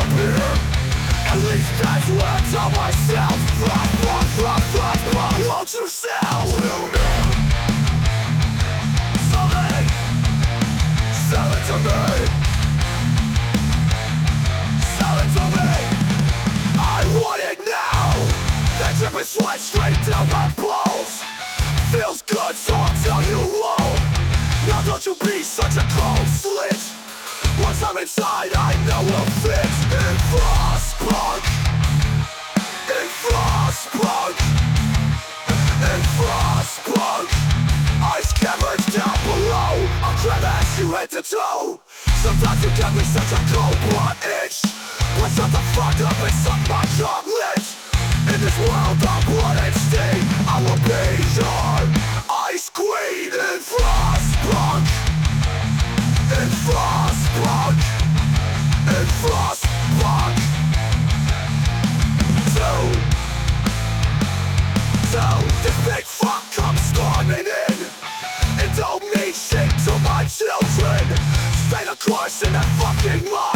disappear. At least that's what I tell myself. Won't you sell? Sell it to me. Sell it to me. I want it now. That dripping sweat straight down my balls. Feels good, so I'll tell you all. Now don't you be such a cold slit. Once I'm inside, I know we'll fit. In Frostpunk. In Frostpunk. In Frostpunk. Ice caverns down below. I'll grab at you head to toe. Sometimes you give me such a cold blood itch. But shut the fuck up and suck my chocolate. In this world of blood and stain, I will be your ice queen. In Frostpunk. In Frostpunk. In Frostpunk. So this big fuck comes storming in. It don't mean shit to my children. Stay the course in that fucking line.